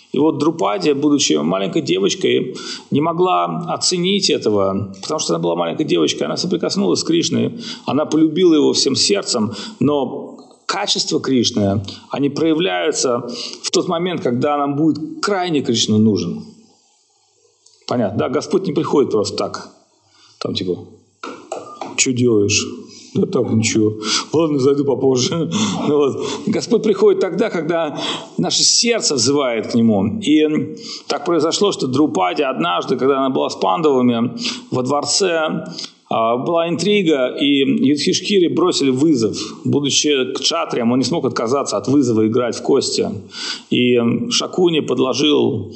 И вот Друпади, будучи маленькой девочкой, не могла оценить этого, потому что она была маленькой девочкой, она соприкоснулась с Кришной, она полюбила его всем сердцем, но качества Кришны, они проявляются в тот момент, когда нам будет крайне Кришна нужен. Понятно, да? Господь не приходит просто так. Там типа, что делаешь? Да так, ничего. Ладно, зайду попозже. Ну, вот. Господь приходит тогда, когда наше сердце взывает к Нему. И так произошло, что Друпади однажды, когда она была с Пандавами во дворце, была интрига, и Юдхиштхире бросили вызов. Будучи кшатрием, он не смог отказаться от вызова играть в кости. И Шакуни предложил,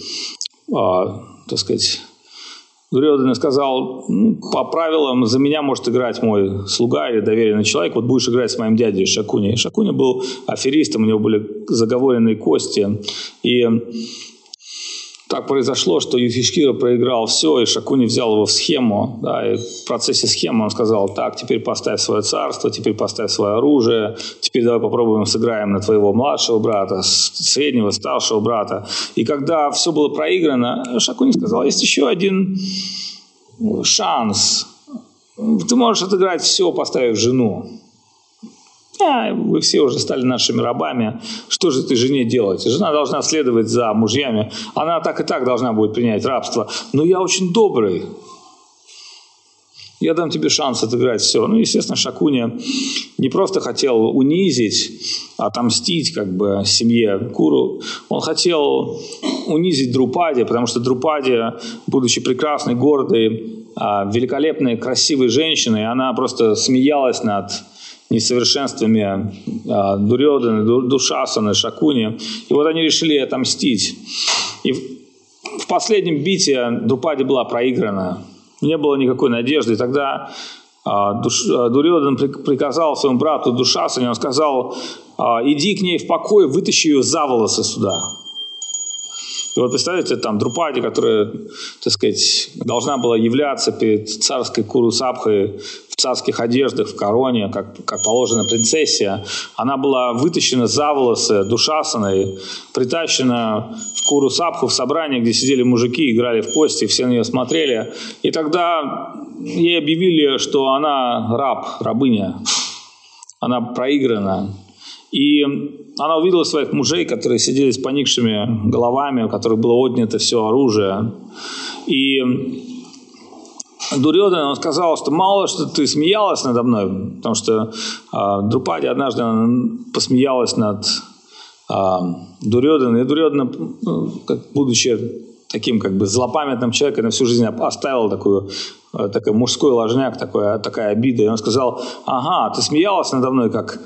так сказать, Дурьодана сказал, по правилам за меня может играть мой слуга или доверенный человек, вот будешь играть с моим дядей Шакуни. Шакуни был аферистом, у него были заговоренные кости. И так произошло, что Юдхиштхира проиграл все, и Шакуни взял его в схему. Да, и в процессе схемы он сказал, так, теперь поставь свое царство, теперь поставь свое оружие, теперь давай попробуем сыграем на твоего младшего брата, среднего, старшего брата. И когда все было проиграно, Шакуни сказал, есть еще один шанс. Ты можешь отыграть все, поставив жену. Вы все уже стали нашими рабами. Что же этой жене делать? Жена должна следовать за мужьями. Она так и так должна будет принять рабство. Но я очень добрый. Я дам тебе шанс отыграть все. Ну, естественно, Шакуни не просто хотел унизить, отомстить как бы семье Куру. Он хотел унизить Друпади, потому что Друпади, будучи прекрасной, гордой, великолепной, красивой женщиной, она просто смеялась над несовершенствами Дурьоданы, Душасаны, Шакуни. И вот они решили отомстить. И в последнем бите Друпади была проиграна. Не было никакой надежды. И тогда Дурьодан приказал своему брату Душасане, он сказал, иди к ней в покой, вытащи ее за волосы сюда. И вот представляете, там Друпади, которая, так сказать, должна была являться перед царской Курусабхой в царских одеждах, в короне, как положено принцессе, она была вытащена за волосы Душасаной, притащена в Курусабху, в собрание, где сидели мужики, играли в кости, все на нее смотрели. И тогда ей объявили, что она рабыня, она проиграна. И она увидела своих мужей, которые сидели с поникшими головами, у которых было отнято все оружие. И Дурьодан, он сказал, что мало что ты смеялась надо мной, потому что Друпади однажды посмеялась над Дурьоданом. И Дурьодан, будучи таким как бы злопамятным человеком, на всю жизнь оставил такой мужской ложняк, такая обида. И он сказал, ага, ты смеялась надо мной, как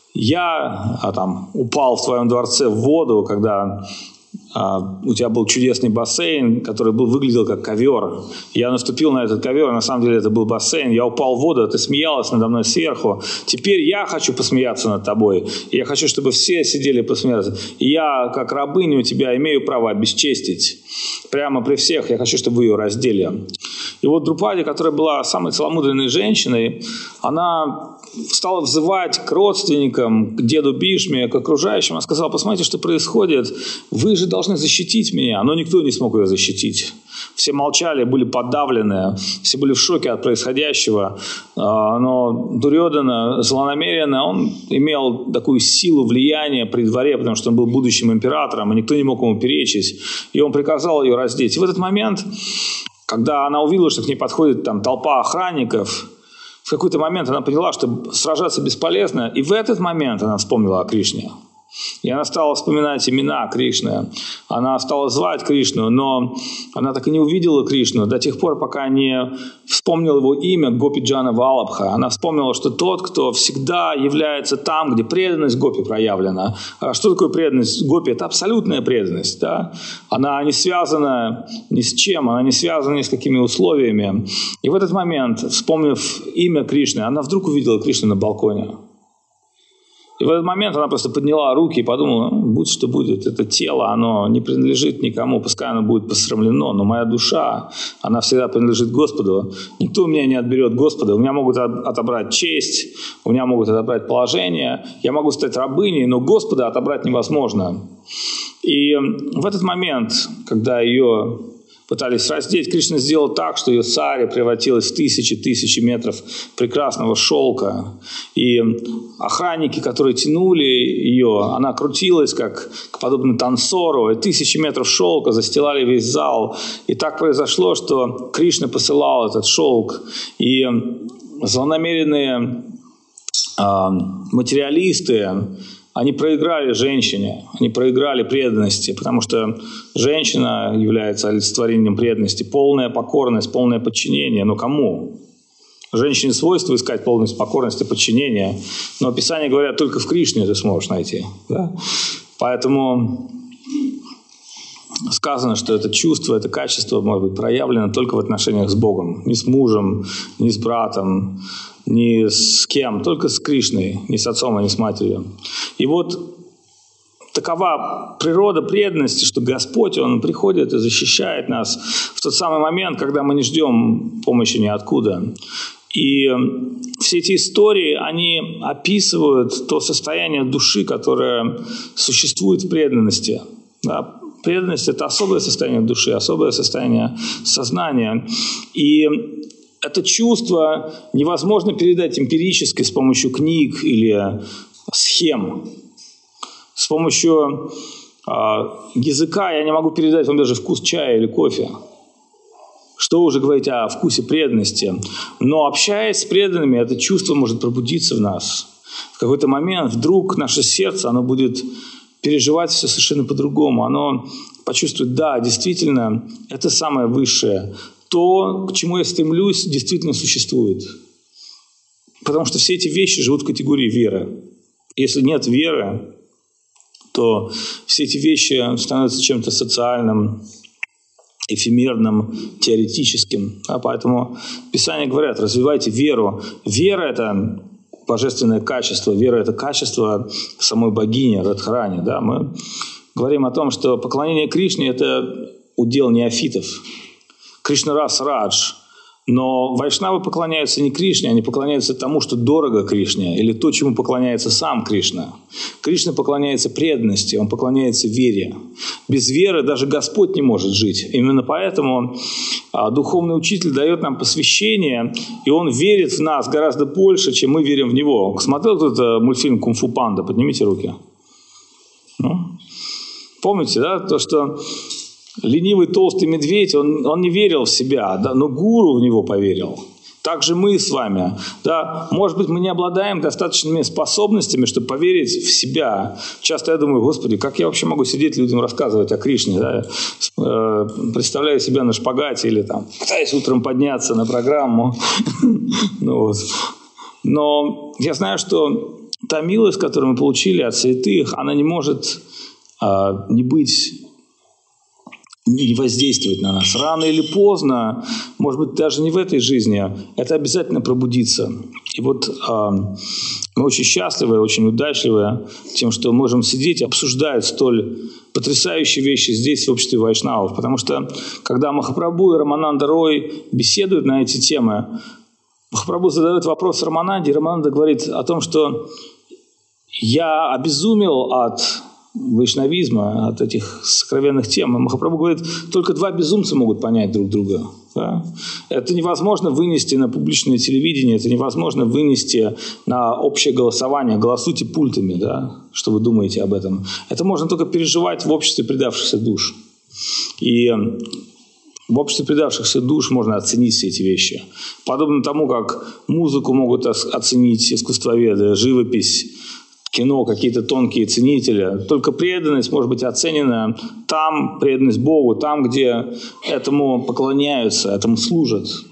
я упал в твоем дворце в воду, когда у тебя был чудесный бассейн, который выглядел как ковер. Я наступил на этот ковер, на самом деле это был бассейн. Я упал в воду, ты смеялась надо мной сверху. Теперь я хочу посмеяться над тобой. Я хочу, чтобы все сидели посмеяться. И я, как рабыня у тебя, имею право обесчестить. Прямо при всех. Я хочу, чтобы вы ее раздели. И вот Друпади, которая была самой целомудренной женщиной, она стала взывать к родственникам, к деду Бишме, к окружающим. Она сказала, посмотрите, что происходит. Вы же должны защитить меня. Но никто не смог ее защитить. Все молчали, были подавлены, все были в шоке от происходящего. Но Дурьодана злонамеренно, он имел такую силу влияния при дворе, потому что он был будущим императором, и никто не мог ему перечить. И он приказал ее раздеть. И в этот момент, когда она увидела, что к ней подходит толпа охранников, в какой-то момент она поняла, что сражаться бесполезно, и в этот момент она вспомнила о Кришне. И она стала вспоминать имена Кришны. Она стала звать Кришну, но она так и не увидела Кришну до тех пор, пока не вспомнила его имя Гопиджана Валабха. Она вспомнила, что тот, кто всегда является там, где преданность Гопи проявлена. А что такое преданность Гопи? Это абсолютная преданность. Да? Она не связана ни с чем, она не связана ни с какими условиями. И в этот момент, вспомнив имя Кришны, она вдруг увидела Кришну на балконе. И в этот момент она просто подняла руки и подумала, будь что будет, это тело, оно не принадлежит никому, пускай оно будет посрамлено, но моя душа, она всегда принадлежит Господу. Никто у меня не отберет Господа, у меня могут отобрать честь, у меня могут отобрать положение, я могу стать рабыней, но Господа отобрать невозможно. И в этот момент, когда ее пытались раздеть, Кришна сделал так, что ее сари превратилась в тысячи метров прекрасного шелка. И охранники, которые тянули ее, она крутилась, как подобно танцору, и 1000 метров шелка застилали весь зал. И так произошло, что Кришна посылал этот шелк, и злонамеренные материалисты, они проиграли женщине, они проиграли преданности, потому что женщина является олицетворением преданности, полная покорность, полное подчинение. Но кому? Женщине свойство искать полность покорности, подчинения, но Писания говорят, только в Кришне ты сможешь найти. Да? Поэтому сказано, что это чувство, это качество может быть проявлено только в отношениях с Богом, не с мужем, не с братом, ни с кем, только с Кришной, не с отцом, а не с матерью. И вот такова природа преданности, что Господь, Он приходит и защищает нас в тот самый момент, когда мы не ждем помощи ниоткуда. И все эти истории, они описывают то состояние души, которое существует в преданности. Да? Преданность – это особое состояние души, особое состояние сознания. И это чувство невозможно передать эмпирически с помощью книг или схем. С помощью языка я не могу передать вам даже вкус чая или кофе. Что уже говорить о вкусе преданности. Но общаясь с преданными, это чувство может пробудиться в нас. В какой-то момент вдруг наше сердце, оно будет переживать все совершенно по-другому. Оно почувствует, да, действительно, это самое высшее. То, к чему я стремлюсь, действительно существует. Потому что все эти вещи живут в категории веры. Если нет веры, то все эти вещи становятся чем-то социальным, эфемерным, теоретическим. А поэтому Писания говорят, развивайте веру. Вера – это божественное качество. Вера – это качество самой богини Радхарани. Да? Мы говорим о том, что поклонение Кришне – это удел неофитов. Кришна Рас Радж. Но вайшнавы поклоняются не Кришне, они поклоняются тому, что дорого Кришне, или то, чему поклоняется сам Кришна. Кришна поклоняется преданности, он поклоняется вере. Без веры даже Господь не может жить. Именно поэтому духовный учитель дает нам посвящение, и он верит в нас гораздо больше, чем мы верим в него. Смотрел кто-то мультфильм «Кунг-фу панда»? Поднимите руки. Ну? Помните, да, то, что ленивый толстый медведь, он не верил в себя, да, но гуру в него поверил. Так же мы с вами. Да, может быть, мы не обладаем достаточными способностями, чтобы поверить в себя. Часто я думаю, Господи, как я вообще могу сидеть людям рассказывать о Кришне? Да? Представляю себя на шпагате или там, пытаясь утром подняться на программу. Но я знаю, что та милость, которую мы получили от святых, она не может не быть, не воздействовать на нас. Рано или поздно, может быть, даже не в этой жизни, это обязательно пробудится. И вот мы очень счастливы, очень удачливы тем, что можем сидеть и обсуждать столь потрясающие вещи здесь, в обществе вайшнавов. Потому что, когда Махапрабху и Рамананда Рой беседуют на эти темы, Махапрабху задает вопрос Рамананде, и Рамананда говорит о том, что я обезумел от вайшнавизма, от этих сокровенных тем. И Махапрабху говорит, только два безумца могут понять друг друга. Да? Это невозможно вынести на публичное телевидение, это невозможно вынести на общее голосование. Голосуйте пультами, да? Что вы думаете об этом. Это можно только переживать в обществе предавшихся душ. И в обществе предавшихся душ можно оценить все эти вещи. Подобно тому, как музыку могут оценить искусствоведы, живопись, кино, какие-то тонкие ценители. Только преданность может быть оценена там, преданность Богу, там, где этому поклоняются, этому служат.